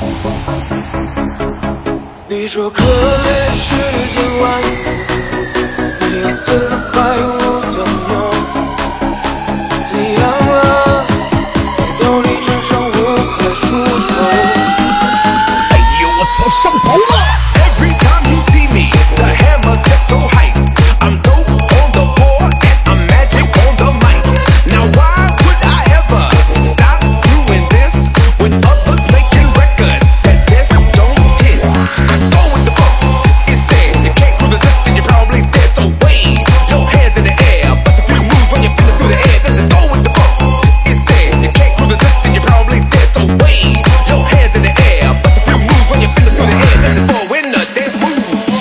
你说可怜世间万物，没有4块5的牛，怎样啊？你兜里只剩5块出头。 哎呦，我操，上头了 ！Every time you see me, the hammer's just so hype. I'm dope on the board and I'm magic on the mic. Now why would I ever stop doing this when others making records that just don't hit? I go with the flow. It said you can't prove the distance, you're probably dead. So wave your hands in the air, bust a few moves when you feel it through the air. This is go with the flow. It said you can't prove the distance, you're probably dead. So wave your hands in the air, bust a few moves when you feel it through the air. This is for when the dance moves.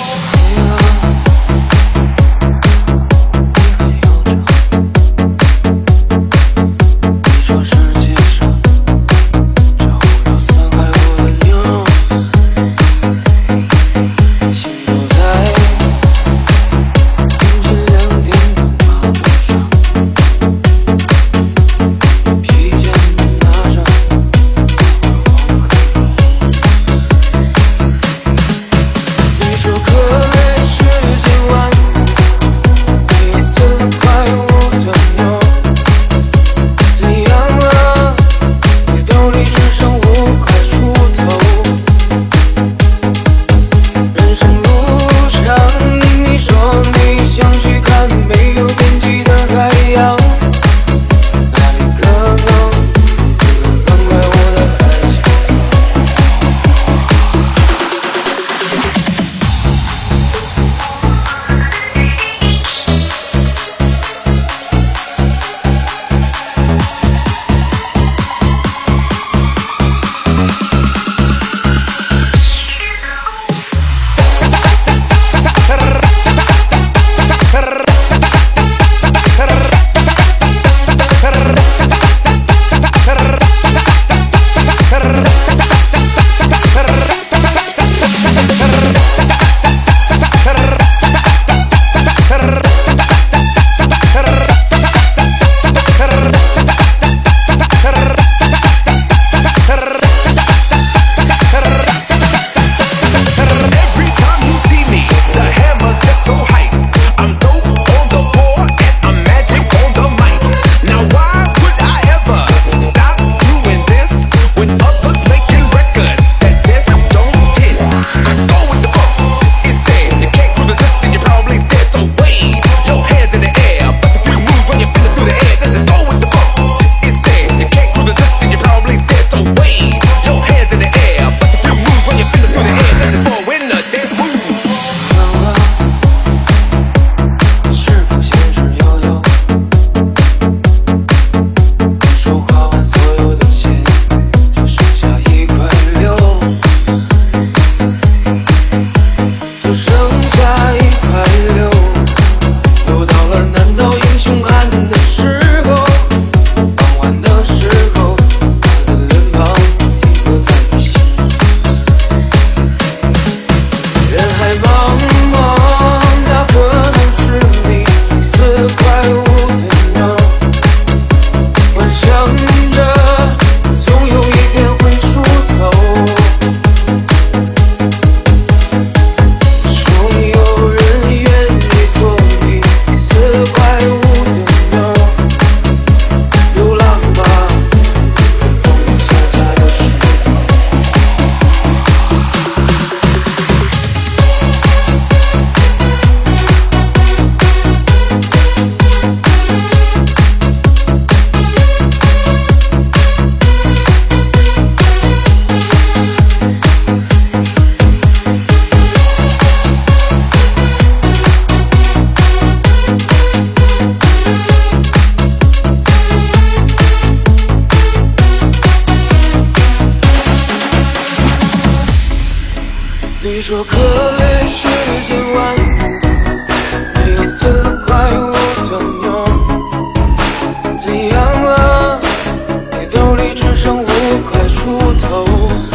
你说可怜世间万物，没有4块5的牛，怎样啊？你兜里只剩5块出头。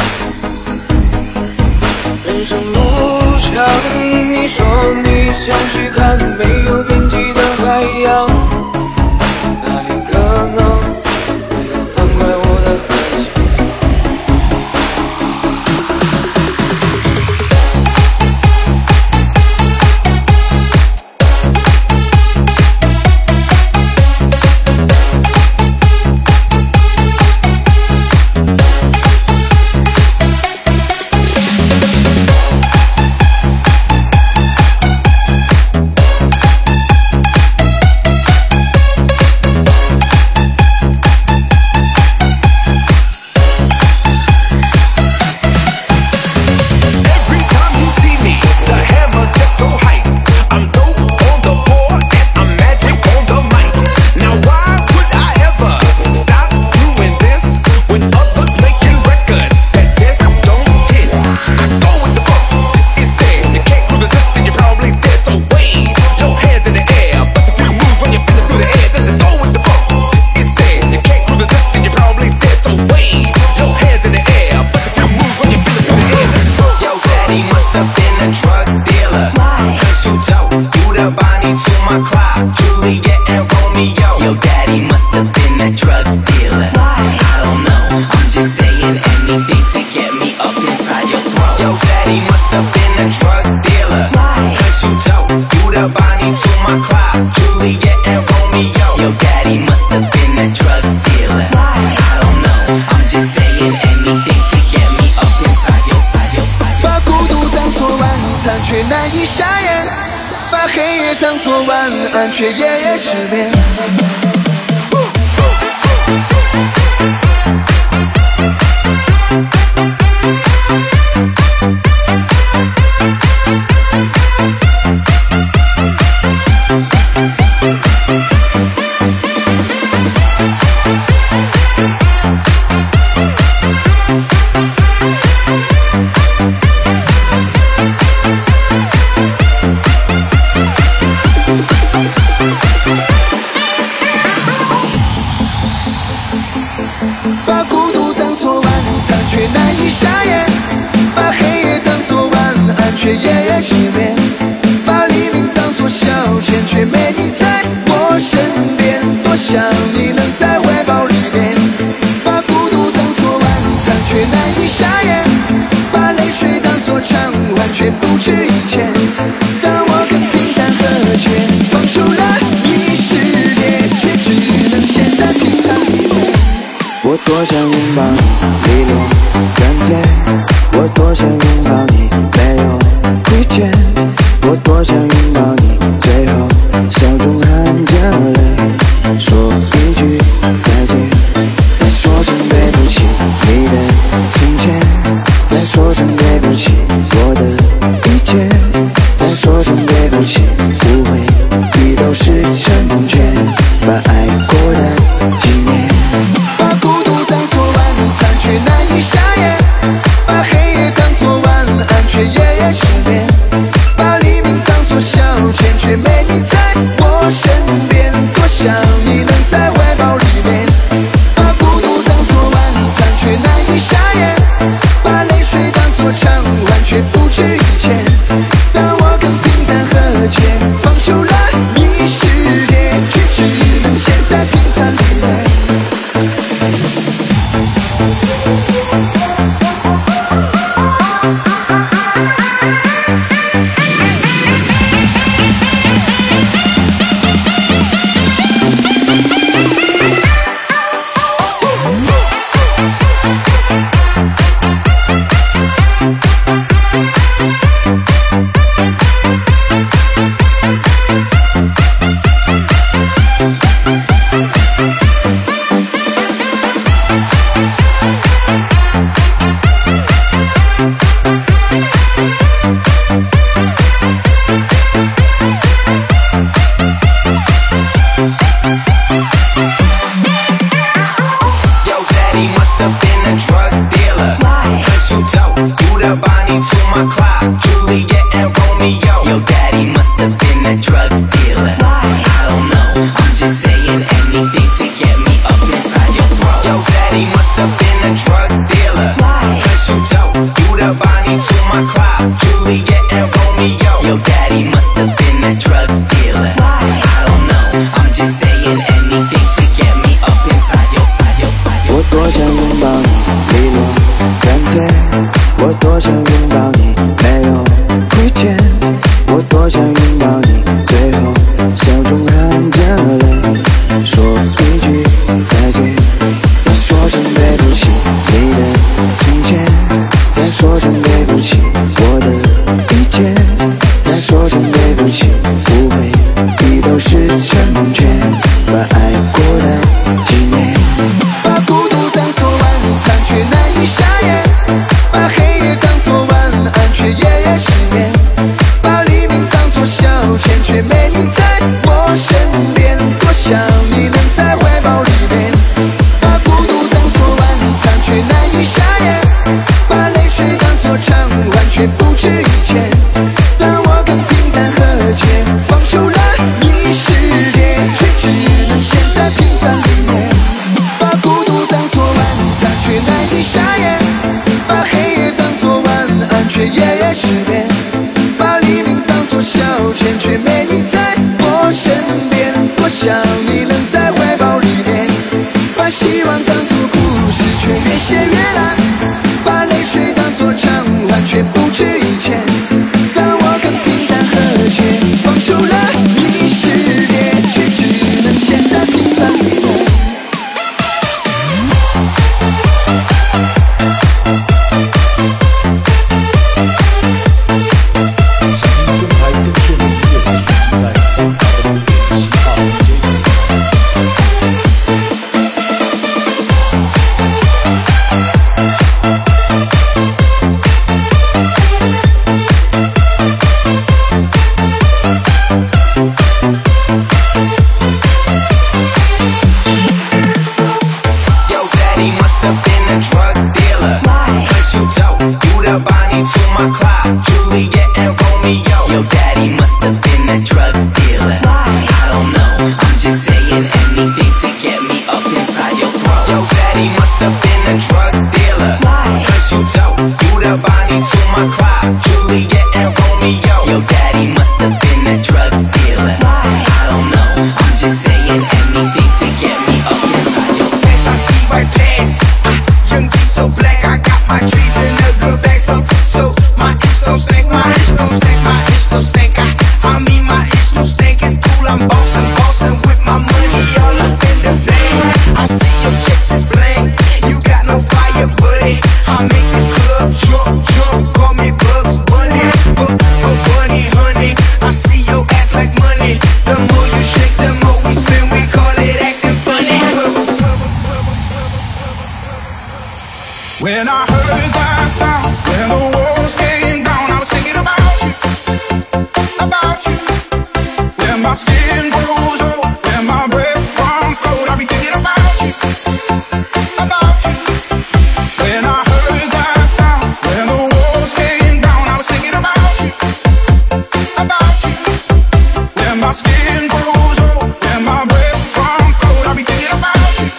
人生路长，你说你想去看没有边际的海洋，哪里可能会有3块5的爱情？ 傻眼，把黑夜当作晚安，却夜夜失眠。把孤独当作晚餐，却难以下咽；把黑夜当作晚安，却夜夜失眠；把黎明当作消遣，却没你在我身边。多想你能在怀抱里面。把孤独当作晚餐，却难以下咽；把泪水当作偿还，却不值一钱。当我更平淡和谐，放手了你世界，却只能陷在平淡里面。我多想拥抱你，利落干脆；我多想拥抱你，没有亏欠；我多想拥抱你，最后笑中含着泪，说一句再见，再说声对不起，你的从前，再说声对不起，我的一切，再说声对不起，误会你都是成全，把爱过的纪念。把孤独当作晚餐，却难以下咽；把黑夜当作晚安，却夜夜失眠；把黎明当作消遣，却没你在我身边。多想你能在怀抱里面。把孤独当作晚餐，却难以下咽；把泪水当作偿还，却不值一钱。当我更平淡和谐，放手了你世界，却只能陷在平凡里面。 my trees in a good bag, so my itch don't stink, my itch don't stink, my itch don't stink. I mean my itch don't stink. It's cool, I'm bossing with my money all up in the bank. I see your chicks is blank. You got no fire, buddy. I make the club jump. Call me Bugs Bunny, Bunny, honey. I see your ass like money. The more you shake, the more we spend. We call it acting funny. When I heard that sound, when the walls came down, I was thinking about you. When my skin grows old, when my breath runs cold, I'll be thinking about you. When I heard that sound, when the walls came down, I was thinking about you. When my skin grows old, when my breath runs cold, I'll be thinking about you.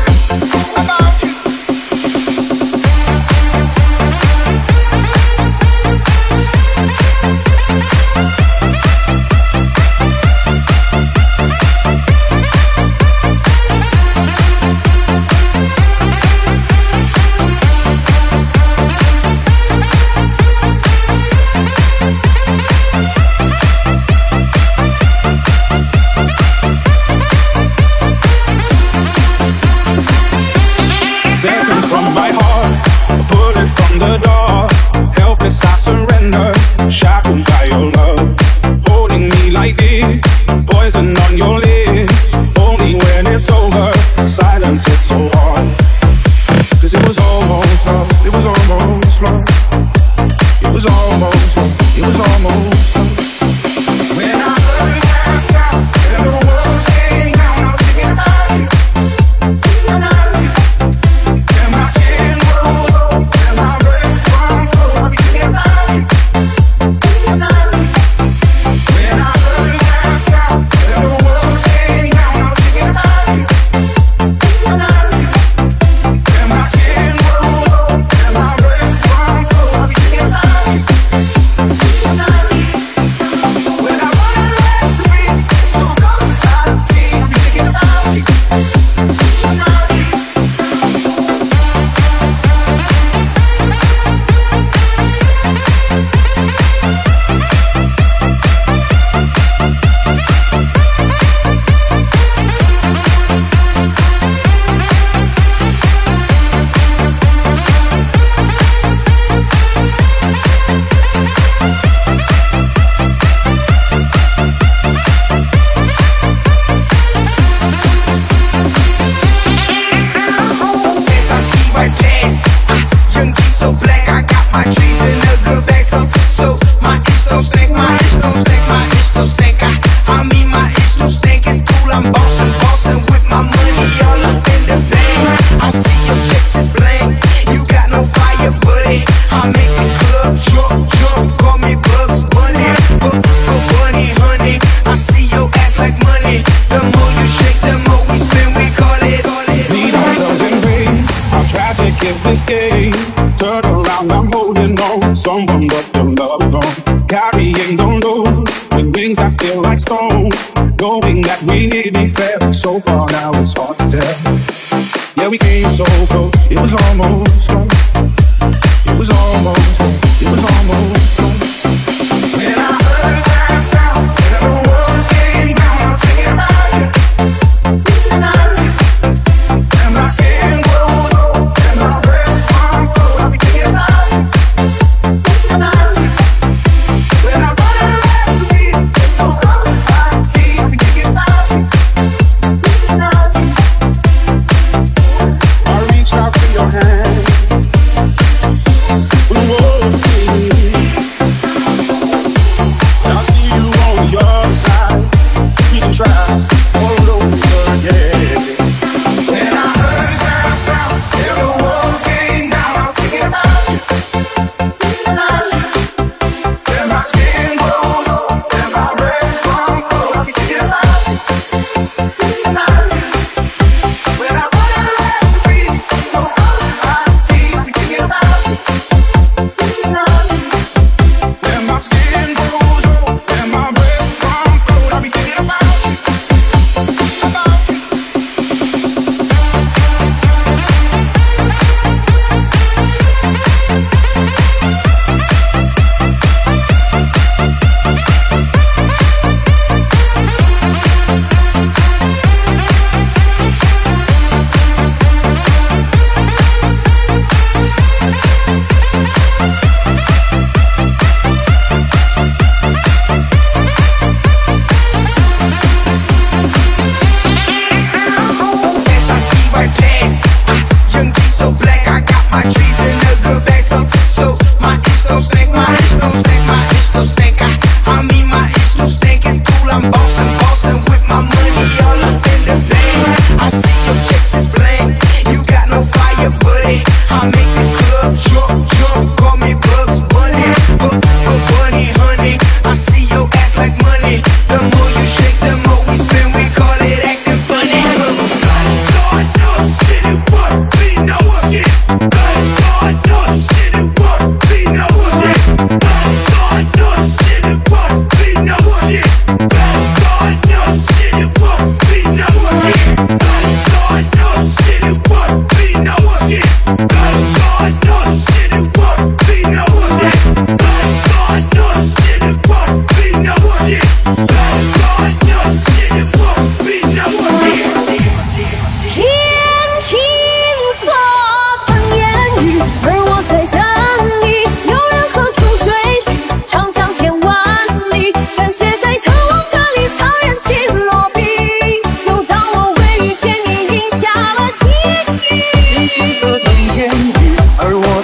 Seconds from my heart, a bullet from the door. Helpless, I surrender, shackled by your love. Holding me like this, poison on your lips. Only when it's over, silence hits so hard. Cause it was almost love, it was almost love. It was almost love, it was almost love. When I heard that sound, and the walls came down, I was thinking about you. Turn around, I'm holding on. Someone but the love gone. Carrying the load. With wings I feel like stone. Knowing that we need to be fair. So far now it's hard to tell. Yeah, we came so close. It was almost gone. It was almost gone. It was almost gone. When I heard that sound, and the walls came down, I was thinking about you. And my skin grows old, and my breath runs cold. I'll be thinking about you. When I run around to me, it's so close, I can see. I'll be thinking about you. I reached out for your hand.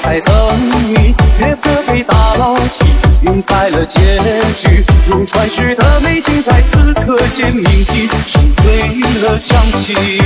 在等你，月色被打捞起，晕开了结局。如传世的美景，在此刻间铭记，深邃了香气。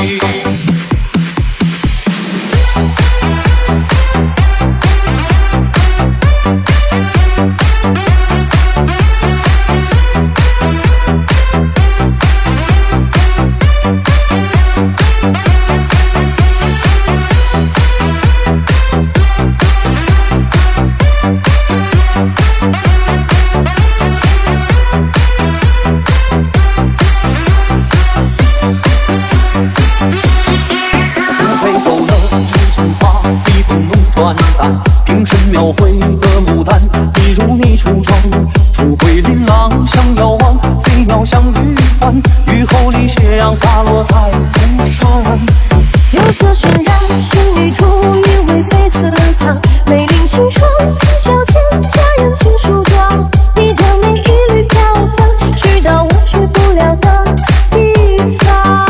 平生描绘的牡丹，一如你初妆，初回琳琅像遥望，飞鸟像玉环，雨后里斜阳洒落在孤山。 釉色渲染，绚丽图意为被私藏，美丽清霜，小姐佳人轻梳妆，你的美一缕飘散，去到我去不了的地方。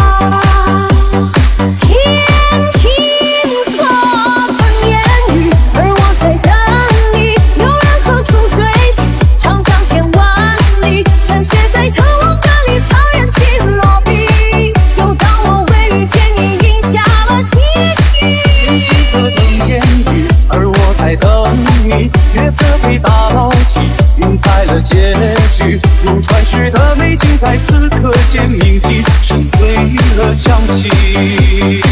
月色被打捞起，晕开了结局。如传世的美景，在此刻间铭记，深邃了香气。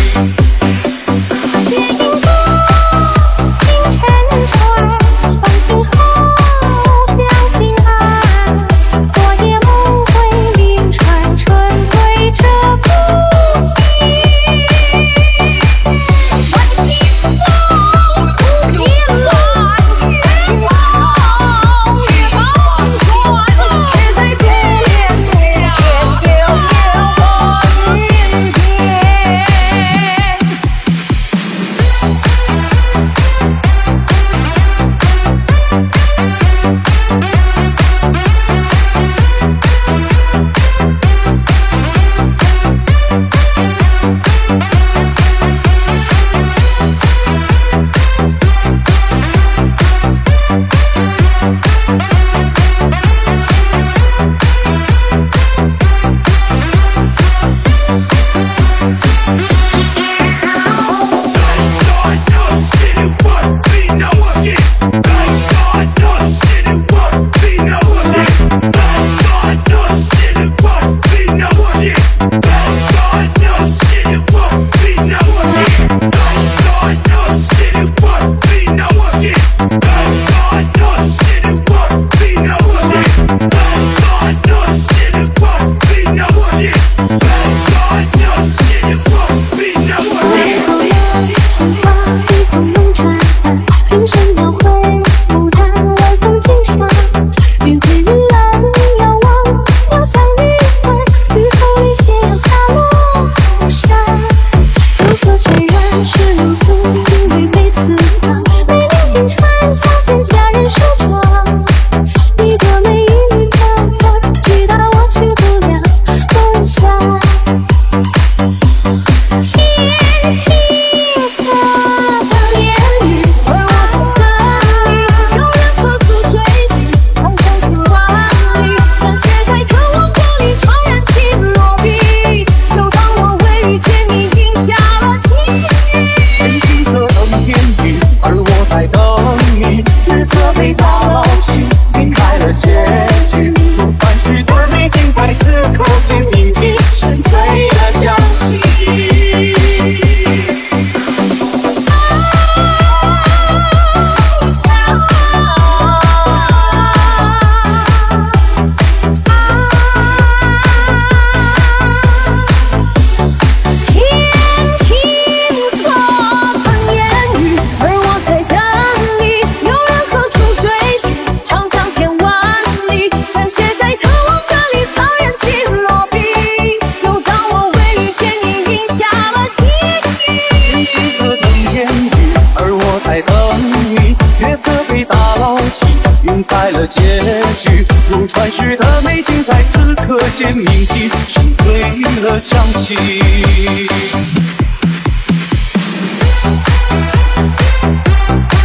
开了结局，如传世的美景，在此刻间铭记，沉醉了香气。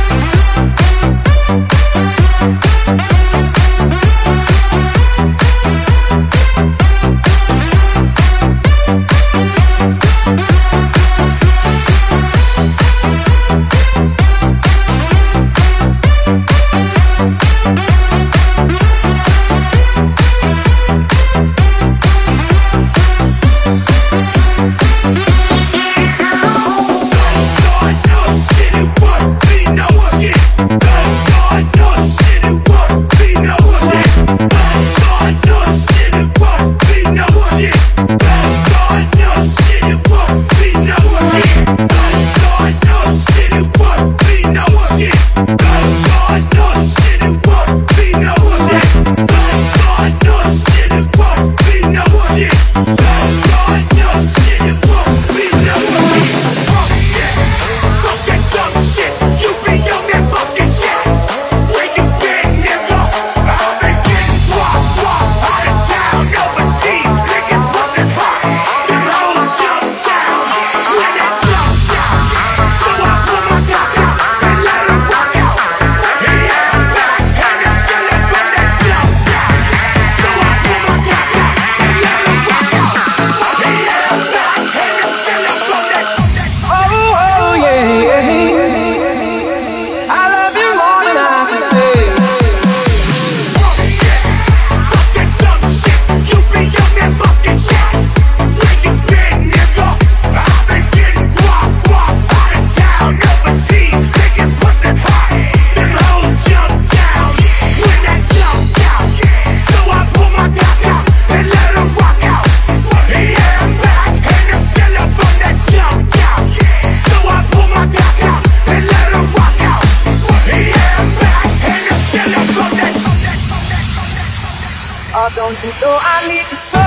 Don't you know I need you so?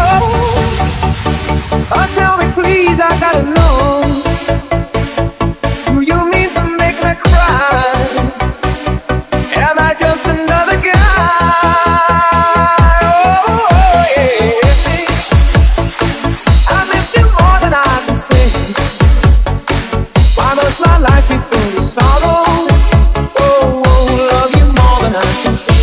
Oh, tell me please, I gotta know. Do you mean to make me cry? Am I just another guy? Oh, yeah. I miss you more than I can say. Why must my life be full of sorrow? Oh, love you more than I can say.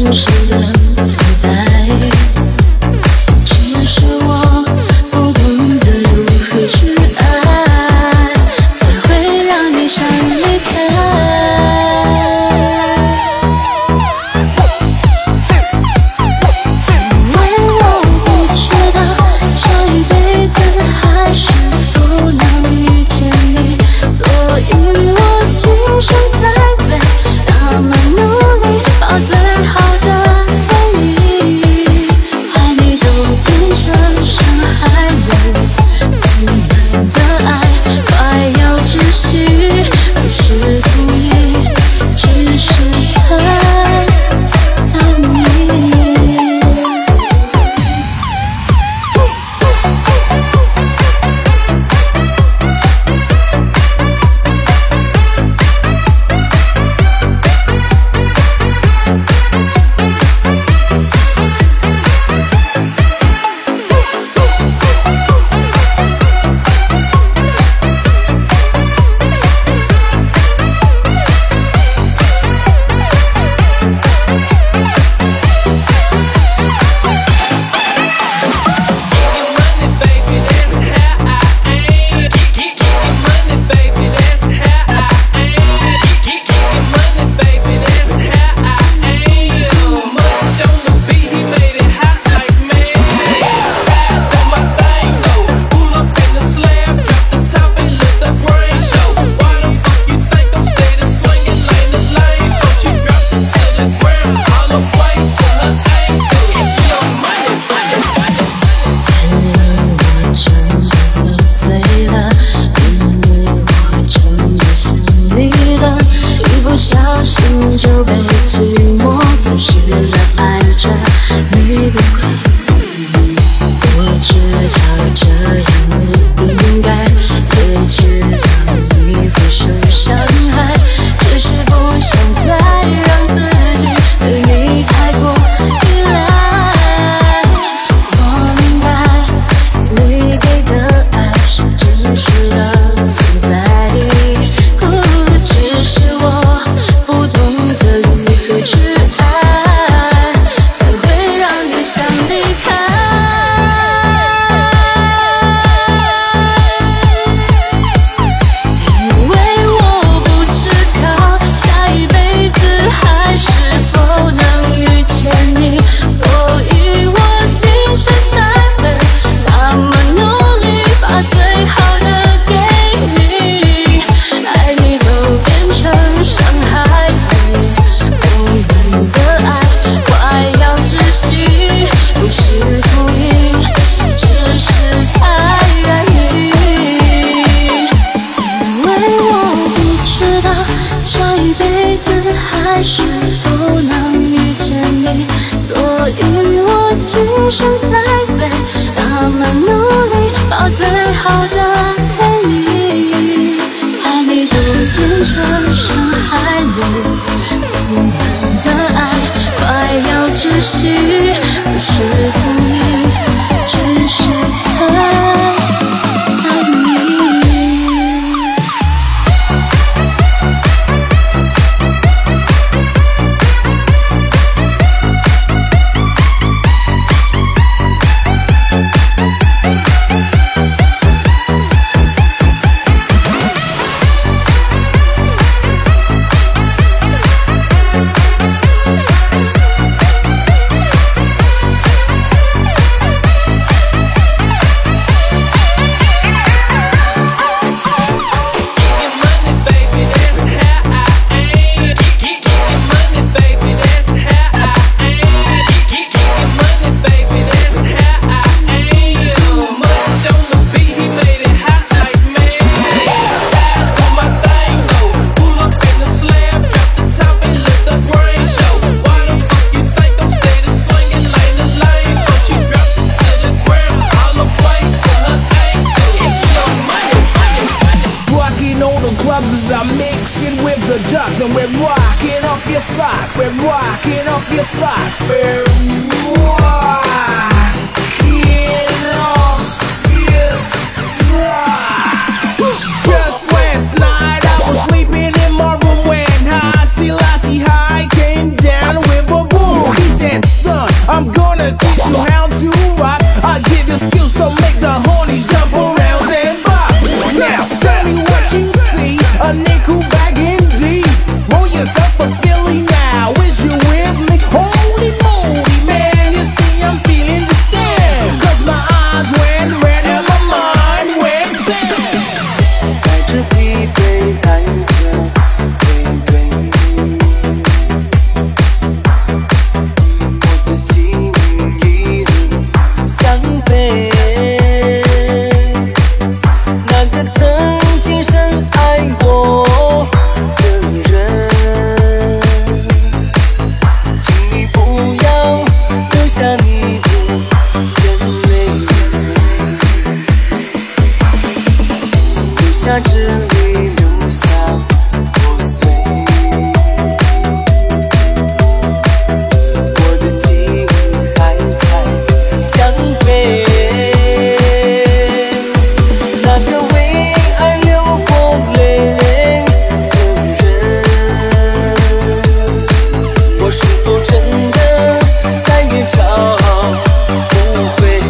真实的存在。只是我不懂得如何去爱，才会让你想离开。因为我不知道下一辈子还是否能遇见你，所以我今生才会那么努力，把最好的给你。爱你都变成伤害人不能的爱，快要窒息，不是故意，只是太爱你。就被寂寞吞噬了，爱着你不快。我知道这样不应该，也知道你会受伤害，只是不想再让自己对你太过依赖。我明白你给的爱是真实的存在，只是我不懂得如何去爱，才会让你想离开。因为我不知道下一辈子还是否能遇见你，所以我今生才会那么努力，把最好的给你。爱你都变成伤害你不能的爱，快要窒息，不是故意，只是太爱你。因为我不知道下一辈子还是否能遇见你，所以我今生才会那么努力，把最好的给你。爱你都变成伤害你不能的爱，快要窒息，不是故意，只是太爱你。 And we're rocking off your socks. We're rocking off your socks. We're rocking off your socks. Just last night I was sleeping in my room when High Selassie High came down with a boogie. you're so fulfilling now. Wish you with me, holy moly, man. You see, I'm feeling the stand. Cause my eyes went red and my mind went bad. 带着疲惫，带着愧对，我的心一路向北。那个曾经深爱我的人，请你不要留下你的眼泪，留下这里，留下破碎。我的心还在向北，那个为爱流过泪的人，我是否真的再也找不回？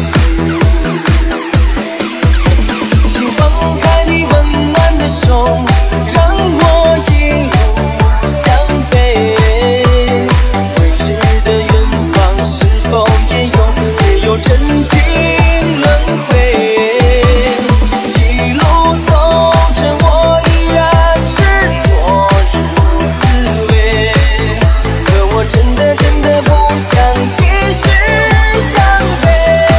请放开你温暖的手，让我一路向北。未知的远方是否也有真情轮回？一路走着，我依然是昨日滋味。可我真的不想继续向北。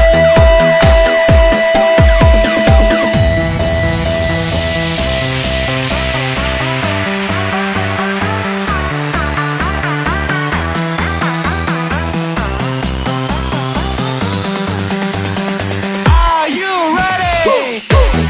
Are you ready?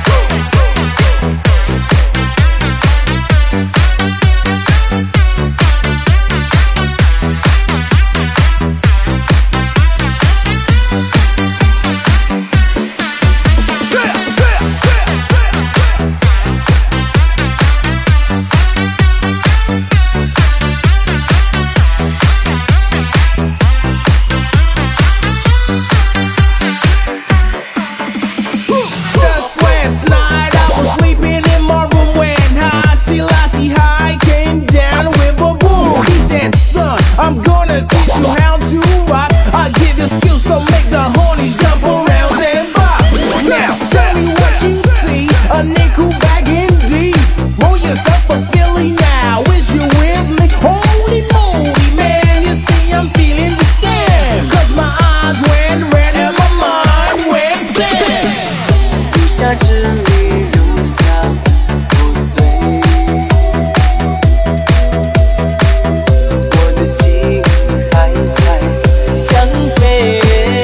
Just last night I was sleeping in my room when Selassie High came down with a boom. He said, son, I'm gonna teach you how to rock. I give you skills to make the hornies jump around and bop. Now tell me what you see, a nickel bag indeed. Oh, you're so fulfilling now. Wish you with me, holy moly, man. You see, I'm feeling the stand. Cause my eyes went red and my mind went dead. 留下这里，留下破碎。我的心还在向北，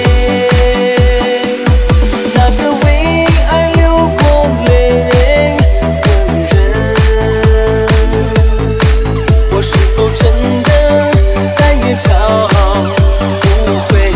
那个为爱流过泪的人，我是否真的再也找不回？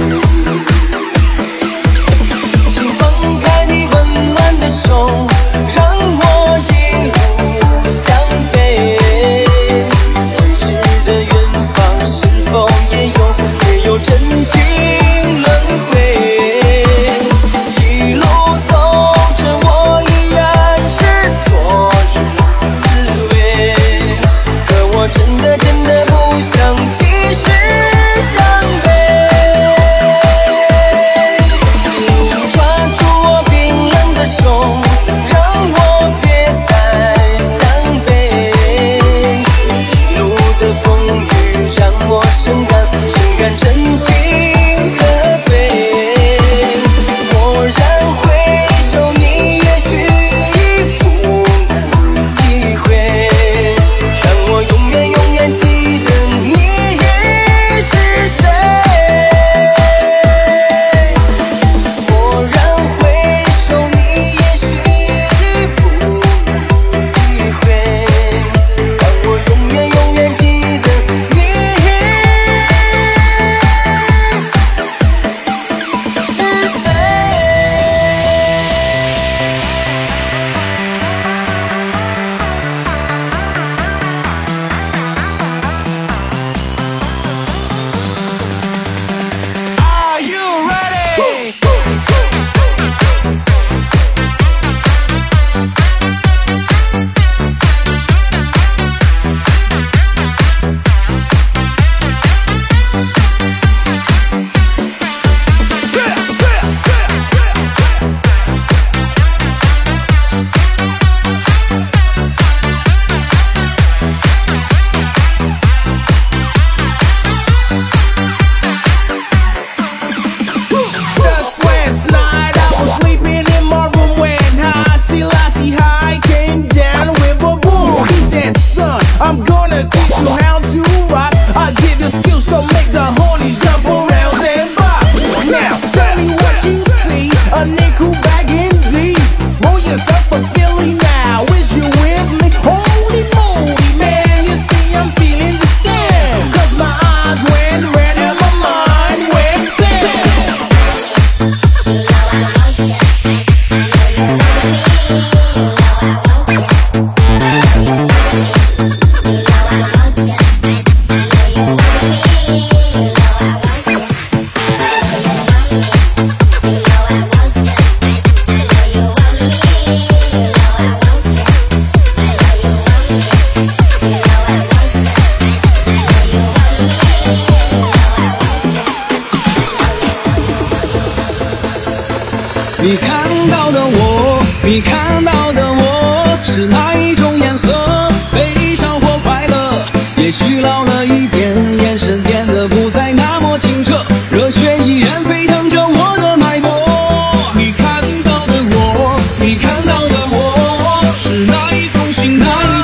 请放开你温暖的手，让我一路向北。未知的远方是否也有真情轮回？一路走着，我依然是昨日滋味。可我真的不想继续向北。请抓住我冰冷的手，让我别再向北。一路的风雨让我深感真情可贵。蓦然回首，你也许已不能体会，但我永远记得。 你看到的我是哪一种颜色？悲伤或快乐？也许老了一点，眼神变得不再那么清澈，热血依然沸腾着我的脉搏。你看到的我，你看到的我是哪一种性格？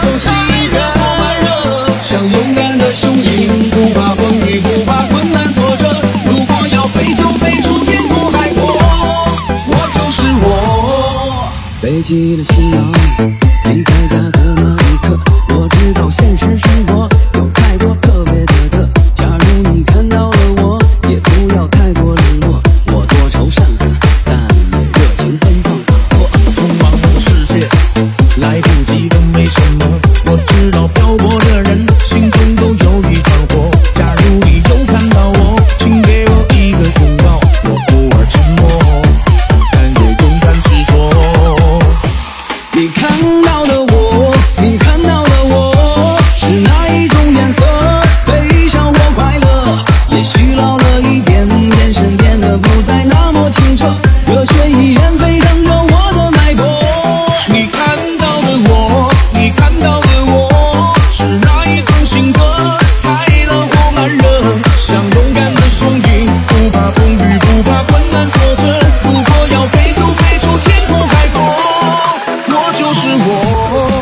像勇敢的雄鹰，不怕风雨，不怕困难挫折。如果要飞就飞出天空海阔，我就是我。飞机的行囊离开家的那一刻，我知道现实生活有太多特别的特。假如你看到了我，也不要太过冷落。我多愁善感，但也热情奔放洒脱。 匆忙的世界，来不及问为什么。我知道漂泊的人心中都有一团火。假如你又看到我，请给我一个拥抱。我偶尔沉默，但也勇敢执着。 你看到的我，你看到的我是哪一种颜色？悲伤或快乐？也许老了一点，眼神变得不再那么清澈，热血依然沸腾着我的脉搏。你看到的我，你看到的我是哪一种性格？快乐或慢热？像勇敢的雄鹰，不怕风雨，不怕困难挫折。如果要飞就飞出天空海阔，我就是我。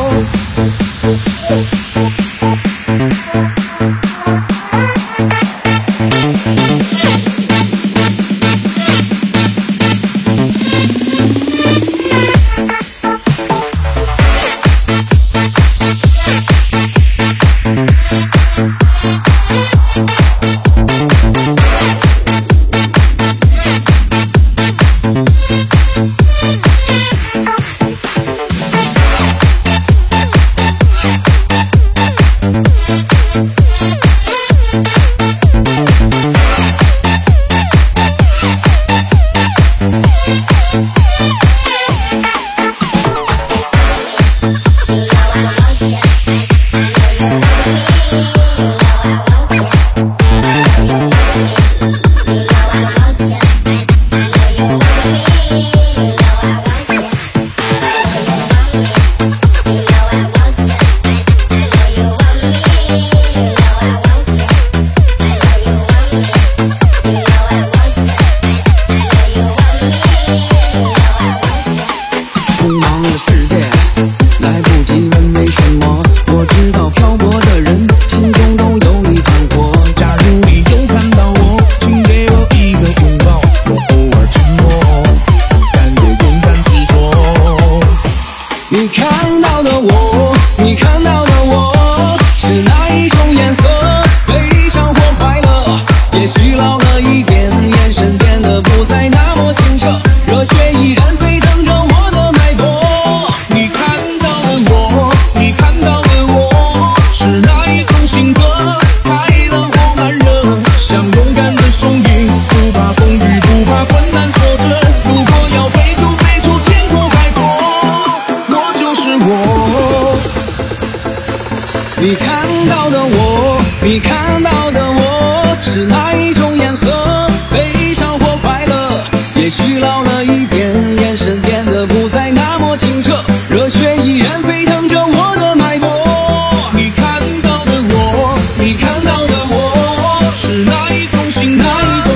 匆忙的世界，来不及问为什么。我知道漂泊的人心中都有一团火。 假如你又看到我，请给我一个拥抱。我偶尔沉默，但也勇敢执着。 你看到的我，你看到的我是哪一种颜色？悲伤或快乐？也许老了一点，眼神变得不再那么清澈，热血依然沸腾着我的脉搏。你看到的我，你看到的我是哪一种性格？快乐或慢热？像勇敢的雄鹰，不怕风雨，不怕困难挫折。如果要飞就飞出天空海阔，我就是我。你看到的我，你看到的我是哪一种颜色？悲伤或快乐？也许老了一点，眼神变得不再那么清澈，热血依然沸腾着我的脉搏。你看到的我，你看到的我是哪一种性格？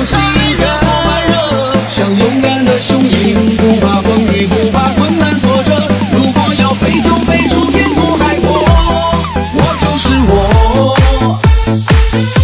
像勇敢的雄鹰，不怕风雨，不怕困难挫折。如果要飞就飞出天空海阔，我就是我。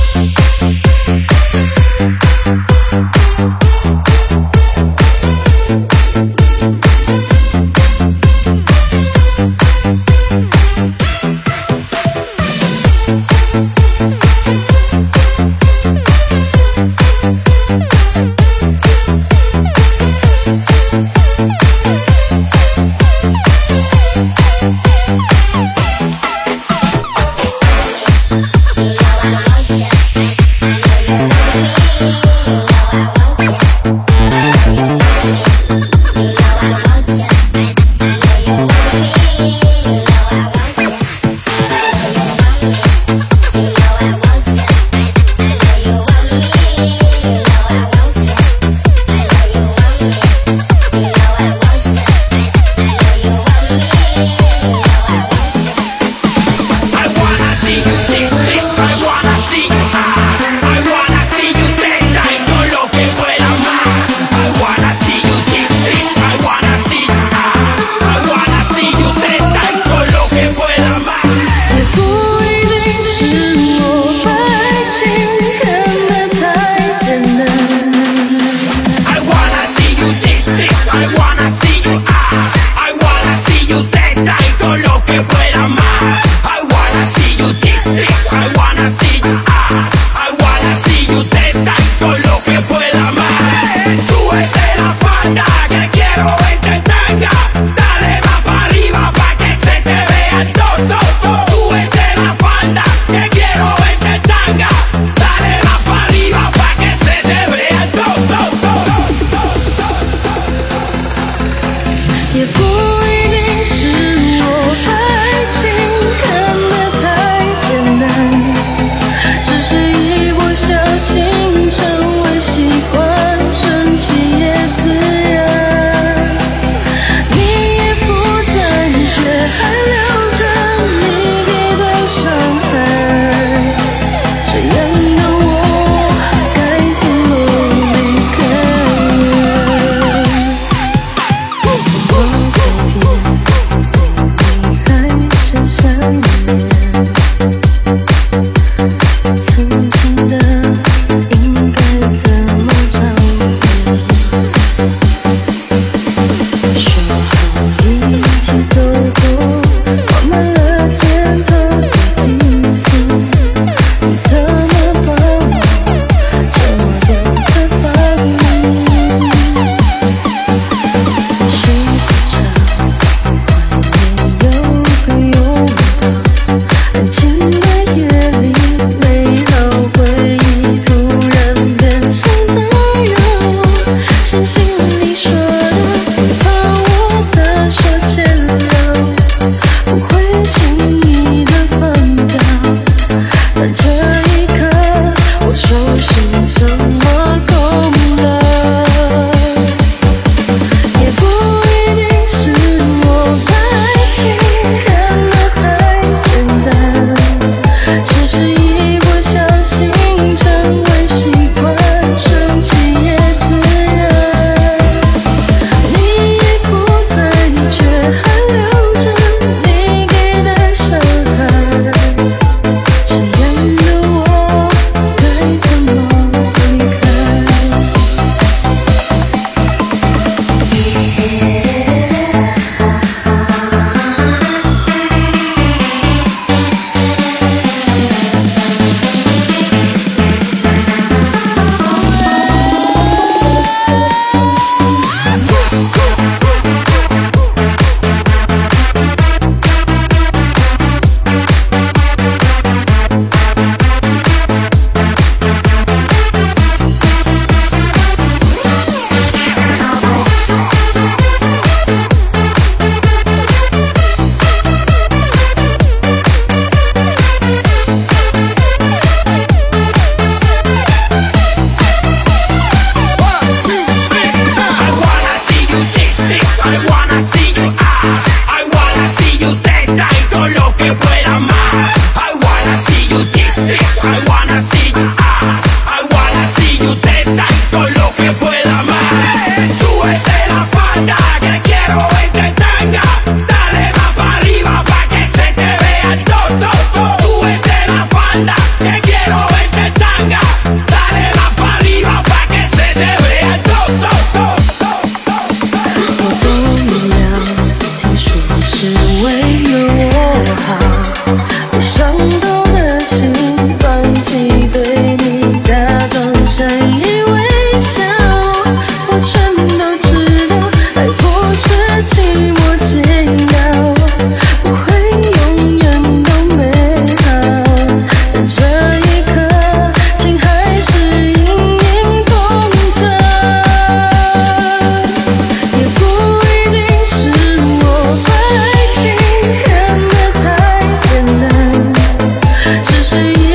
心放弃对你假装善意微笑，我全都知道，爱不是寂寞煎熬，不会永远都美好，但这一刻心还是隐隐痛着，也不一定是我把爱情看得太简单，只是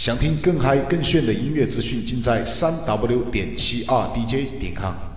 想听更嗨更炫的音乐资讯，尽在3w.72dj.com。